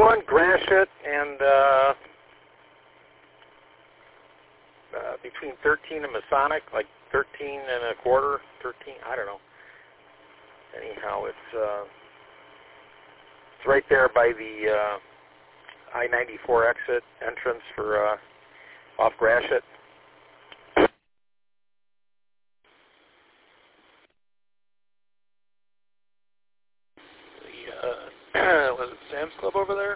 on Gratiot and between 13 and Masonic, like 13 and a quarter, 13, I don't know. Anyhow, it's right there by the I-94 exit entrance for off Gratiot. Was it Sam's Club over there?